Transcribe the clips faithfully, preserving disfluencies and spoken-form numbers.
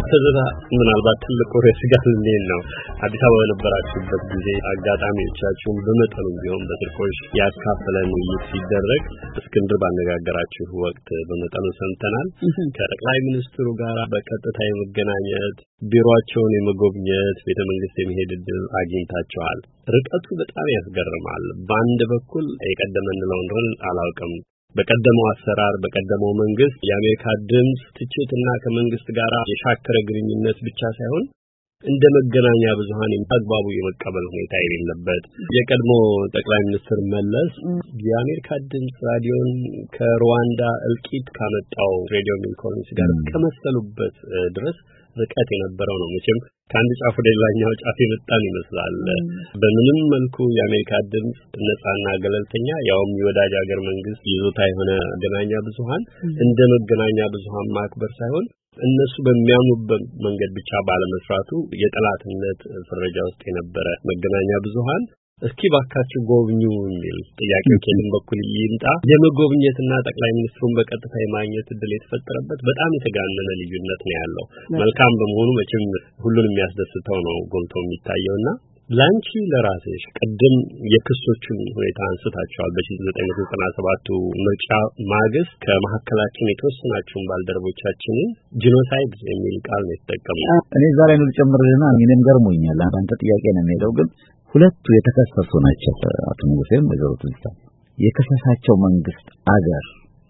ተዘራ ምናልባት ትልቁ ርዕስ ጋር ልንሄድ ነው። አዲስ አበባ የነበራችሁበት ጊዜ አጋጣሚዎቻችሁን በመጠኑም ቢሆን በስልኮች ያካፈለን ውይይት ሲደረግ እስክንድር ባነጋገራችሁ ወቅት በመጠኑ ሰምተናል። ከጠቅላይ ሚኒስትሩ ጋር በቀጥታ የመገናኘት ቢሮአቸውን የመጎብኘት ቤተ መንግስት የመሄድ ዕድል አግኝታችኋል። ርቀቱ በጣም ያስገርማል። በአንድ በኩል የቀደመን ነው እንደሆነ አላውቅም። በቀደመው አሰራር በቀደመው መንግስት የአሜሪካ ድምጽ ትችትና ከመንግስት ጋር የሻከረ ግንኙነት ብቻ ሳይሆን እንደ መገናኛ ብዙሃን አግባቡ የመቀበል ሁኔታ የሌለበት የቀድሞ ጠቅላይ ሚኒስትር መለስ የአሜሪካ ድምጽ ራዲዮን ከሩዋንዳ እልቂት ካመጣው ሬዲዮ ሚልኮንስ ጋር ከመሰሉበት ድረስ ርቀት የነበረው ነው። መቼም ከአንድ ጫፍ ወደ ሌላኛው ጫፍ የመጣን ይመስላል። በምንም መልኩ የአሜሪካ ድምጽ ነፃና ገለልተኛ ያውም የወዳጅ ሀገር መንግስት ይዞታ የሆነ መገናኛ ብዙሃን እንደ መገናኛ ብዙሃን ማክበር ሳይሆን እነሱ በሚያሙበት መንገድ ብቻ ባለመስራቱ የጠላትነት ፍረጃ ውስጥ የነበረ መገናኛ ብዙሃን እስኪ ባካችሁ ጎብኙ የሚል ጥያቄው ከምን በኩል ይምጣ የመጎብኘትና ጠቅላይ ሚኒስትሩን በቀጥታ የማግኘት እድል የተፈጠረበት በጣም የተጋነነ ልዩነት ነው ያለው። መልካም በመሆኑ መቼም ሁሉንም የሚያስደስተው ነው ጎልቶ የሚታየውና ላንቺ ለራስሽ ቀደም የክሶቹን ሁኔታ አንስታችኋል። በ1997 ምርጫ ማግስት ከመሐከላችን የተወሰናችሁን ባልደረቦቻችንን ጂኖሳይድ የሚል ቃል ነው የተጠቀሙት። እኔ ዛሬ ነው ጨምርልና እኔም ገርሞኛል። አንተ ጥያቄ ነው የሚለው ግን ሁለቱ የተከሰሱ ናቸው። አቶ ሙሴም ወይዘሮ ትዝታ የከሰሳቸው መንግስት አገር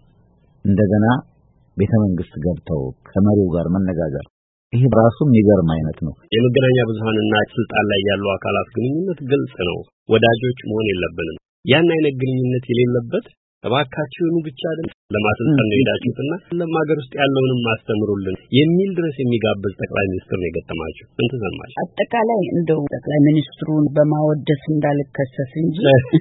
እንደገና ቤተ መንግስት ገብተው ከመሪው ጋር መነጋገር ይሄ ራሱ የሚገርም አይነት ነው። የመገናኛ ብዙሃንና ስልጣን ላይ ያሉ አካላት ግንኙነት ግልጽ ነው። ወዳጆች መሆን የለብንም። ያን አይነት ግንኙነት የሌለበት ተባካችሁኑ ብቻ አይደል ለማስልጠን ነው ሄዳችሁትና ለማገር ውስጥ ያለውንም ማስተምሩልን የሚል ድረስ የሚጋብዝ ጠቅላይ ሚኒስትር ነው የገጠማችሁ። ምን ተሰማሽ? አጠቃላይ እንደው ጠቅላይ ሚኒስትሩን በማወደስ እንዳልከሰስ እንጂ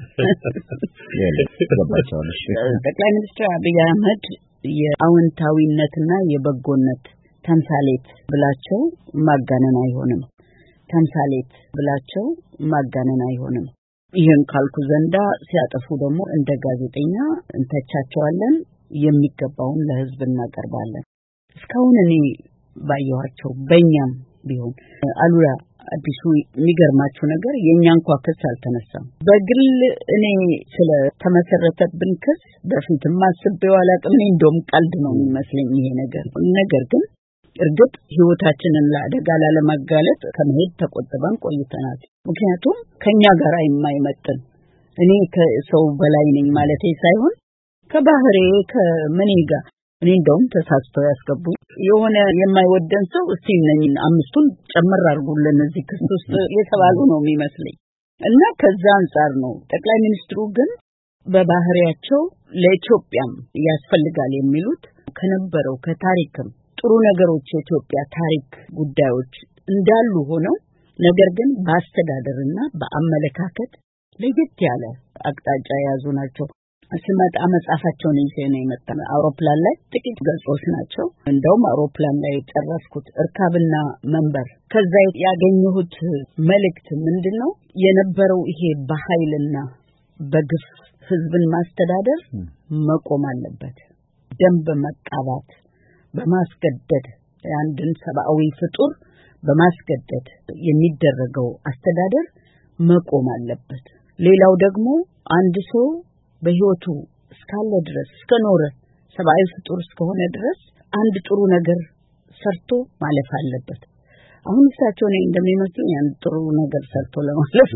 ጠቅላይ ሚኒስትር አብይ አህመድ የአዎንታዊነትና የበጎነት ተምሳሌት ብላቸው ማጋነን አይሆንም። ተምሳሌት ብላቸው ማጋነን አይሆንም። ይሄን ካልኩ ዘንዳ ሲያጠፉ ደግሞ እንደ ጋዜጠኛ እንተቻቸዋለን፣ የሚገባውን ለህዝብ እናቀርባለን። እስካሁን እኔ ባየኋቸው በእኛም ቢሆን አሉላ አዲሱ የሚገርማችሁ ነገር የኛ እንኳን ክስ አልተነሳም። በግል እኔ ስለ ተመሰረተብን ክስ በፊትም አስቤው አላውቅም። እኔ እንደውም ቀልድ ነው የሚመስለኝ ይሄ ነገር። ነገር ግን እርግጥ ህይወታችንን ለአደጋ ላለማጋለጥ ከመሄድ ተቆጥበን ቆይተናል። ምክንያቱም ከኛ ጋር የማይመጥን እኔ ከሰው በላይ ነኝ ማለቴ ሳይሆን ከባህሬ ከመኔ ጋር እኔ እንደውም ተሳስተው ያስገቡ የሆነ የማይወደን ሰው እስቲ ነኝ አምስቱን ጨምር አድርጉልን እዚህ ክስ ውስጥ የተባሉ ነው የሚመስለኝ እና ከዛ አንፃር ነው። ጠቅላይ ሚኒስትሩ ግን በባህሪያቸው ለኢትዮጵያም ያስፈልጋል የሚሉት ከነበረው ከታሪክም ጥሩ ነገሮች የኢትዮጵያ ታሪክ ጉዳዮች እንዳሉ ሆነው ነገር ግን በአስተዳደርና በአመለካከት ለየት ያለ አቅጣጫ የያዙ ናቸው። ሲመጣ መጻፋቸውን ይዤ ነው የመጣው። አውሮፕላን ላይ ጥቂት ገጾች ናቸው። እንደውም አውሮፕላን ላይ ጨረስኩት እርካብና መንበር። ከዛ ያገኘሁት መልእክት ምንድነው የነበረው ይሄ በኃይልና በግፍ ህዝብን ማስተዳደር መቆም አለበት። ደንብ መቃባት በማስገደድ አንድን ሰብአዊ ፍጡር በማስገደድ የሚደረገው አስተዳደር መቆም አለበት። ሌላው ደግሞ አንድ ሰው በህይወቱ እስካለ ድረስ እስከኖረ ሰብአዊ ፍጡር እስከሆነ ድረስ አንድ ጥሩ ነገር ሰርቶ ማለፍ አለበት። አሁን እሳቸው ነው እንደሚመስሉኝ አንድ ጥሩ ነገር ሰርቶ ለማለፍ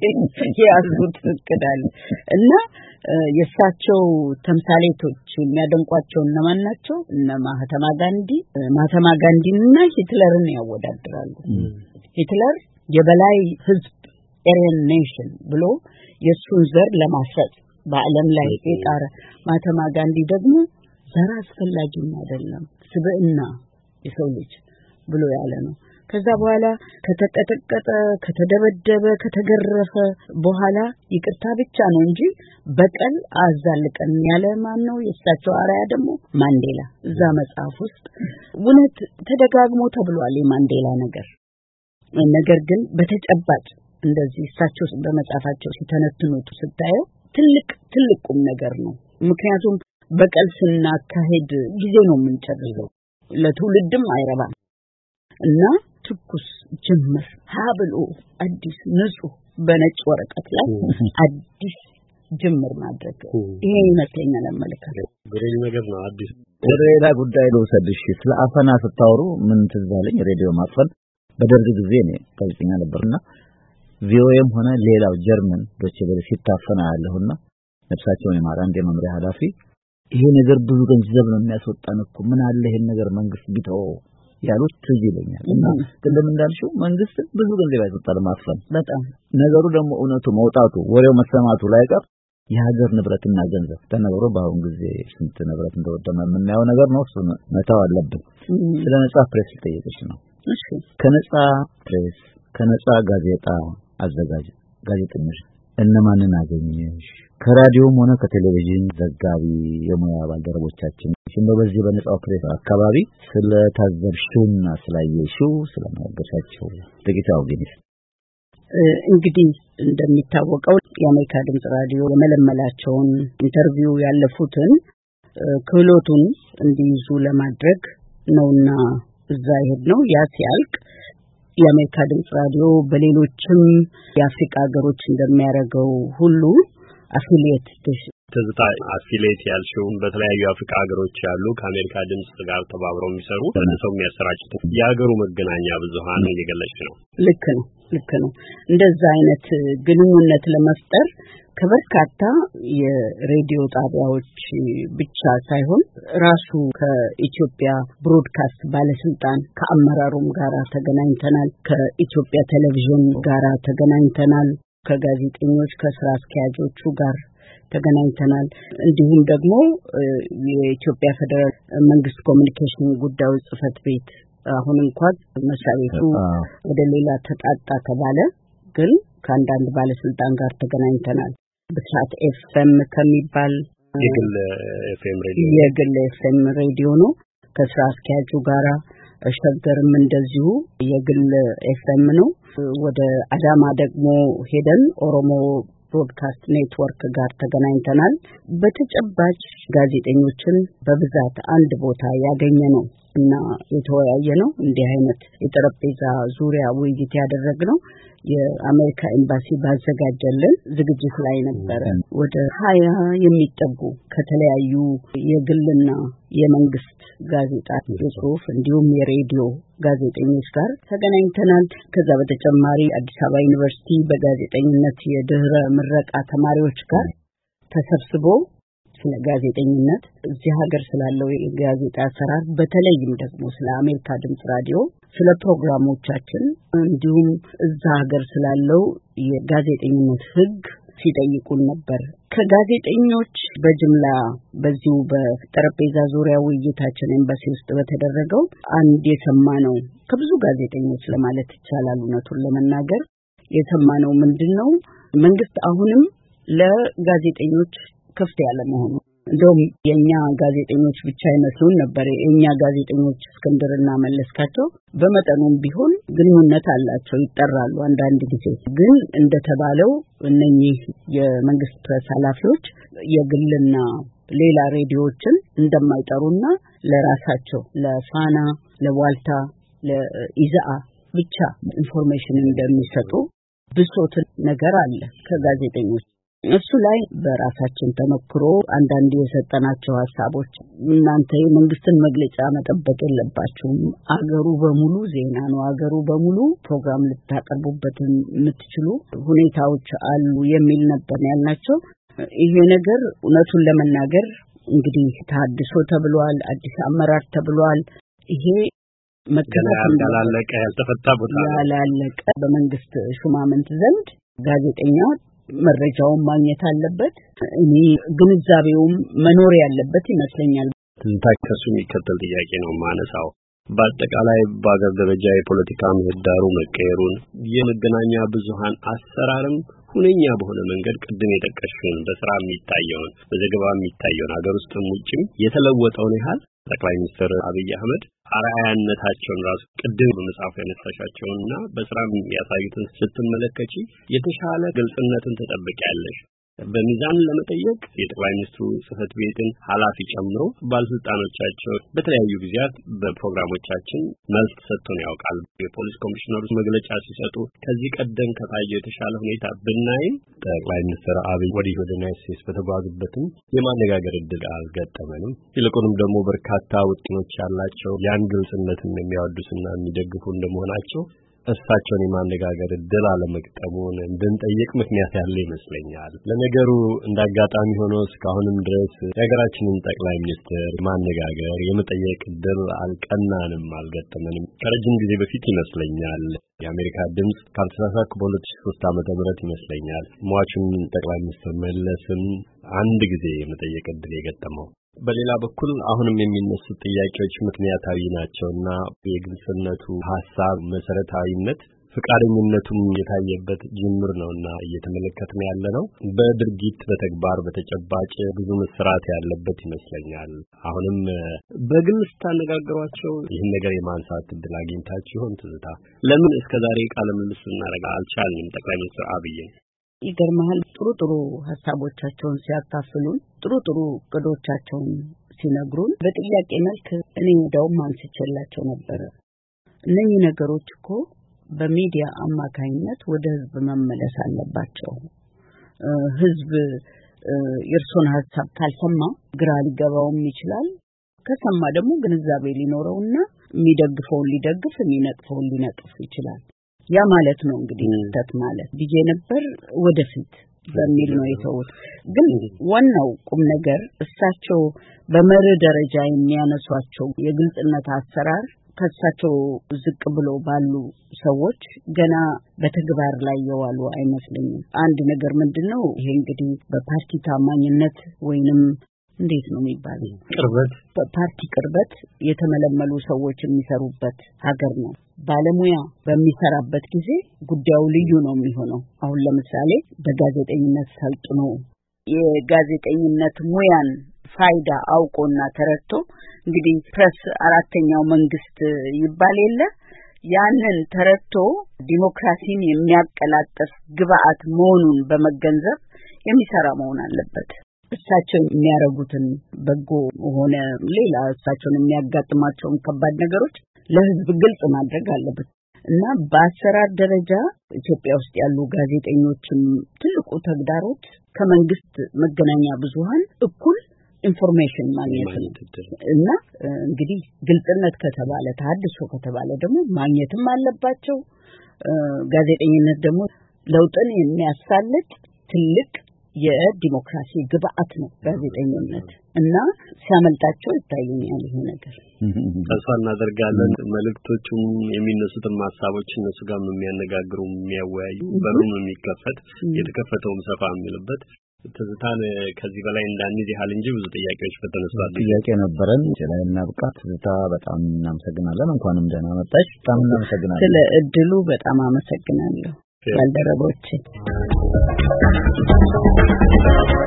ያዙት እቅዳለ እና የእሳቸው ተምሳሌቶች የሚያደንቋቸው እነማን ናቸው? እነ ማህተማ ጋንዲ ማህተማ ጋንዲና ሂትለርን ያወዳድራሉ። ሂትለር የበላይ ህዝብ ኤሪያን ኔሽን ብሎ የሱን ዘር ለማስረጽ በአለም ላይ የጣረ ማህተማ ጋንዲ ደግሞ ዘር አስፈላጊ አይደለም ስብዕና የሰው ልጅ ብሎ ያለ ነው። ከዛ በኋላ ከተቀጠቀጠ ከተደበደበ ከተገረፈ በኋላ ይቅርታ ብቻ ነው እንጂ በቀል አዛልቀን ያለ ማን ነው? የእሳቸው አርአያ ደግሞ ማንዴላ። እዛ መጽሐፍ ውስጥ እውነት ተደጋግሞ ተብሏል የማንዴላ ነገር። ነገር ግን በተጨባጭ እንደዚህ እሳቸው በመጽሐፋቸው ሲተነትኑት ስታየው ትልቅ ትልቁም ነገር ነው። ምክንያቱም በቀል ስናካሄድ ጊዜ ነው የምንጨርሰው፣ ለትውልድም አይረባም። እና ትኩስ ጅምር ሀብሎ አዲስ ንጹህ በነጭ ወረቀት ላይ አዲስ ጅምር ማድረግ ይሄ ይመስለኛል አመለካከት ግሩም ነገር ነው። አዲስ ወደ ሌላ ጉዳይ ልውሰድሽ። ስለ አፈና ስታወሩ ምን ትዝ አለኝ። ሬዲዮ ማፈን በደርግ ጊዜ ነው ጋዜጠኛ ነበርና ቪኦኤም ሆነ ሌላው ጀርመን ዶቼ ቬለ ሲታፈና ያለውና ነፍሳቸውን የማራ አንድ የመምሪያ ኃላፊ ይሄ ነገር ብዙ ገንዘብ ነው የሚያስወጣን እኮ ምን አለ ይሄን ነገር መንግስት ቢተው ያሉት ትዝ ይለኛል። እና እንደም እንዳልሽው መንግስት ብዙ ገንዘብ ያስወጣል ማፈን። በጣም ነገሩ ደግሞ እውነቱ መውጣቱ ወሬው መሰማቱ ላይ ቀር የሀገር ንብረትና ገንዘብ ተነግሮ በአሁን ጊዜ ስንት ንብረት እንደወደመ የምናየው ነገር ነው። እሱ መታው አለብን። ስለ ነጻ ፕሬስ ልጠይቅሽ ነው። እሺ ከነጻ ፕሬስ ከነጻ ጋዜጣ አዘጋጅ ጋዜጠኞች እነማንን አገኘሽ? ከራዲዮም ሆነ ከቴሌቪዥን ዘጋቢ የሙያ ባልደረቦቻችን እንደው በዚህ በነጻው ፕሬስ አካባቢ ስለ ታዘብሽውና ስላየሽው ስለማገሻቸው ጥቂታው ግን እንግዲህ እንደሚታወቀው የአሜሪካ ድምጽ ራዲዮ የመለመላቸውን ኢንተርቪው ያለፉትን ክህሎቱን እንዲይዙ ለማድረግ ነውና እዛ ይሄድነው። ያ ሲያልቅ የአሜሪካ ድምጽ ራዲዮ በሌሎችም የአፍሪካ ሀገሮች እንደሚያደርገው ሁሉ አፊሊየት ተዝታ አፊሊየት ያልሽውን በተለያዩ አፍሪካ ሀገሮች ያሉ ከአሜሪካ ድምጽ ጋር ተባብረው የሚሰሩ ለሰው የሚያሰራጩት የሀገሩ መገናኛ ብዙሃን እየገለጽ ነው። ልክ ነው ልክ ነው። እንደዛ አይነት ግንኙነት ለመፍጠር ከበርካታ የሬዲዮ ጣቢያዎች ብቻ ሳይሆን ራሱ ከኢትዮጵያ ብሮድካስት ባለስልጣን ከአመራሩም ጋር ተገናኝተናል። ከኢትዮጵያ ቴሌቪዥን ጋር ተገናኝተናል። ከጋዜጠኞች ከስራ አስኪያጆቹ ጋር ተገናኝተናል። እንዲሁም ደግሞ የኢትዮጵያ ፌደራል መንግስት ኮሚኒኬሽን ጉዳዮች ጽህፈት ቤት አሁን እንኳን መስሪያ ቤቱ ወደ ሌላ ተጣጣ ተባለ፣ ግን ከአንዳንድ ባለስልጣን ጋር ተገናኝተናል። ብቻት ኤፍኤም ከሚባል የግል ኤፍኤም ሬዲዮ የግል ኤፍኤም ሬዲዮ ነው። ከስራ አስኪያጁ ጋራ ሸገርም እንደዚሁ የግል ኤፍኤም ነው። ወደ አዳማ ደግሞ ሄደን ኦሮሞ ብሮድካስት ኔትወርክ ጋር ተገናኝተናል። በተጨባጭ ጋዜጠኞችን በብዛት አንድ ቦታ ያገኘ ነው እና የተወያየ ነው። እንዲህ አይነት የጠረጴዛ ዙሪያ ውይይት ያደረግነው የአሜሪካ ኤምባሲ ባዘጋጀልን ዝግጅት ላይ ነበር። ወደ ሀያ የሚጠጉ ከተለያዩ የግልና የመንግስት ጋዜጣ የጽሁፍ እንዲሁም የሬዲዮ ጋዜጠኞች ጋር ተገናኝተናል። ከዛ በተጨማሪ አዲስ አበባ ዩኒቨርሲቲ በጋዜጠኝነት የድህረ ምረቃ ተማሪዎች ጋር ተሰብስቦ ስለ ጋዜጠኝነት እዚህ ሀገር ስላለው የጋዜጣ አሰራር በተለይም ደግሞ ስለ አሜሪካ ድምጽ ራዲዮ ስለ ፕሮግራሞቻችን እንዲሁም እዛ ሀገር ስላለው የጋዜጠኝነት ህግ ሲጠይቁን ነበር። ከጋዜጠኞች በጅምላ በዚሁ በጠረጴዛ ዙሪያ ውይይታችን ኤምባሲ ውስጥ በተደረገው አንድ የሰማነው ከብዙ ጋዜጠኞች ለማለት ይቻላል እውነቱን ለመናገር የሰማነው ምንድነው መንግስት አሁንም ለጋዜጠኞች ክፍት ያለ መሆኑ እንደውም የኛ ጋዜጠኞች ብቻ አይመስሉን ነበር። የኛ ጋዜጠኞች እስክንድርና መለስካቸው በመጠኑም ቢሆን ግንኙነት አላቸው፣ ይጠራሉ አንዳንድ ጊዜ። ግን እንደተባለው እነኚህ የመንግስት ፕሬስ ኃላፊዎች የግልና ሌላ ሬዲዮችን እንደማይጠሩና ለራሳቸው ለፋና፣ ለዋልታ፣ ለኢዛአ ብቻ ኢንፎርሜሽን እንደሚሰጡ ብሶት ነገር አለ ከጋዜጠኞች። እሱ ላይ በራሳችን ተመክሮ አንዳንድ የሰጠናቸው ሐሳቦች እናንተ የመንግስትን መግለጫ መጠበቅ የለባችሁም፣ አገሩ በሙሉ ዜና ነው፣ አገሩ በሙሉ ፕሮግራም ልታቀርቡበት የምትችሉ ሁኔታዎች አሉ የሚል ነበር ያልናቸው። ይሄ ነገር እውነቱን ለመናገር እንግዲህ ታድሶ ተብሏል፣ አዲስ አመራር ተብሏል። ይሄ መከታተል ያላለቀ ያልተፈታ ቦታ ያላለቀ በመንግስት ሹማምንት ዘንድ ጋዜጠኛ መረጃውን ማግኘት አለበት። እኔ ግንዛቤውም መኖር ያለበት ይመስለኛል። ትንታከሱ የሚከተል ጥያቄ ነው ማነሳው። በአጠቃላይ በአገር ደረጃ የፖለቲካ ምህዳሩ መቀየሩን የመገናኛ ብዙሃን አሰራርም ሁነኛ በሆነ መንገድ ቅድም የጠቀሽውን በስራ የሚታየውን በዘገባ የሚታየውን ሀገር ውስጥም ውጭም የተለወጠውን ያህል ጠቅላይ ሚኒስትር አብይ አህመድ አርአያነታቸውን ራሱ ቅድም በመጽሐፍ ያነሳሻቸውና በስራ የሚያሳዩትን ስትመለከቺ የተሻለ ግልጽነትን ተጠብቂያለሽ። በሚዛን ለመጠየቅ የጠቅላይ ሚኒስትሩ ጽህፈት ቤትን ኃላፊ ጨምሮ ባለስልጣኖቻቸው በተለያዩ ጊዜያት በፕሮግራሞቻችን መልስ ሰጥተው ያውቃል። የፖሊስ ኮሚሽነሩ መግለጫ ሲሰጡ ከዚህ ቀደም ከታየው የተሻለ ሁኔታ ብናይም ጠቅላይ ሚኒስትር አብይ ወዲህ ወደ ዩናይትድ ስቴትስ በተጓዙበትም የማነጋገር እድል አልገጠመንም። ይልቁንም ደግሞ በርካታ ውጥኖች ያላቸው ያን ግልጽነትን የሚያወዱስና የሚደግፉ እንደመሆናቸው እሳቸውን የማነጋገር እድል አለመግጠሙን እንድንጠይቅ ምክንያት ያለ ይመስለኛል። ለነገሩ እንዳጋጣሚ ሆኖ እስካሁንም ድረስ የሀገራችንን ጠቅላይ ሚኒስትር ማነጋገር የመጠየቅ እድል አልቀናንም፣ አልገጠመንም። ከረጅም ጊዜ በፊት ይመስለኛል የአሜሪካ ድምጽ ካልተሳሳትኩ በሁለት ሺህ ሦስት ዓመተ ምህረት ይመስለኛል ሟቹን ጠቅላይ ሚኒስትር መለስን አንድ ጊዜ የመጠየቅ እድል የገጠመው። በሌላ በኩል አሁንም የሚነሱ ጥያቄዎች ምክንያታዊ ናቸውና የግልጽነቱ ሐሳብ መሰረታዊነት ፍቃደኝነቱም የታየበት ጅምር ነውና እየተመለከትን ያለነው በድርጊት በተግባር በተጨባጭ ብዙ መስራት ያለበት ይመስለኛል። አሁንም በግል ስታነጋግሯቸው ይህን ነገር የማንሳት እድል አግኝታችሁ ይሆን? ትዝታ ለምን እስከዛሬ ቃለ ምልልስ ልናደርግ አልቻልንም? ጠቅላይ ሚኒስትር አብይ ይገርማል ጥሩ ጥሩ ሐሳቦቻቸውን ሲያካፍሉን ጥሩ ጥሩ እቅዶቻቸውን ሲነግሩን በጥያቄ መልክ እኔ እንደውም አንስቼላቸው ነበር። እነኚህ ነገሮች እኮ በሚዲያ አማካይነት ወደ ህዝብ መመለስ አለባቸው። ህዝብ የእርሶን ሐሳብ ካልሰማ ግራ ሊገባውም ይችላል። ከሰማ ደግሞ ግንዛቤ ሊኖረውና የሚደግፈውን ሊደግፍ የሚነቅፈውን ሊነቅፍ ይችላል። ያ ማለት ነው እንግዲህ ተት ማለት ቢጄ ነበር ወደፊት በሚል ነው የተውት። ግን ዋናው ቁም ነገር እሳቸው በመርህ ደረጃ የሚያነሷቸው የግልጽነት አሰራር ከሳቸው ዝቅ ብሎ ባሉ ሰዎች ገና በተግባር ላይ የዋሉ አይመስልኝም። አንድ ነገር ምንድነው ይሄ እንግዲህ በፓርቲ ታማኝነት ወይንም እንዴት ነው የሚባለው ቅርበት በፓርቲ ቅርበት የተመለመሉ ሰዎች የሚሰሩበት ሀገር ነው። ባለሙያ በሚሰራበት ጊዜ ጉዳዩ ልዩ ነው የሚሆነው። አሁን ለምሳሌ በጋዜጠኝነት ሰልጥኖ የጋዜጠኝነት ሙያን ፋይዳ አውቆና ተረድቶ እንግዲህ ፕሬስ አራተኛው መንግስት ይባል የለ ያንን ተረድቶ ዲሞክራሲን የሚያቀላጥፍ ግብአት መሆኑን በመገንዘብ የሚሰራ መሆን አለበት። እሳቸው የሚያረጉትን በጎ ሆነ ሌላ እሳቸውን የሚያጋጥማቸውን ከባድ ነገሮች ለህዝብ ግልጽ ማድረግ አለበት እና በአሰራር ደረጃ ኢትዮጵያ ውስጥ ያሉ ጋዜጠኞችም ትልቁ ተግዳሮት ከመንግስት መገናኛ ብዙሃን እኩል ኢንፎርሜሽን ማግኘት እና እንግዲህ ግልጽነት ከተባለ ታድሶ ከተባለ ደግሞ ማግኘትም አለባቸው። ጋዜጠኝነት ደግሞ ለውጥን የሚያሳልጥ ትልቅ የዲሞክራሲ ግብአት ነው ጋዜጠኝነት እና ሲያመልጣቸው ይታየኛል ይሄ ነገር። ተስፋ እናደርጋለን መልእክቶቹም የሚነሱትን ሐሳቦች እነሱ ጋር የሚያነጋግሩ የሚያወያዩ በሩም የሚከፈት የተከፈተውም ሰፋ የሚልበት ትዝታን ከዚህ በላይ እንዳንይዝ ያህል እንጂ ብዙ ጥያቄዎች በተነሱት ጥያቄ ነበረን ስለና ብቃት ትዝታ በጣም እናመሰግናለን። እንኳንም ደህና መጣሽ። በጣም እናመሰግናለን ስለ እድሉ በጣም አመሰግናለሁ ባልደረቦቼ።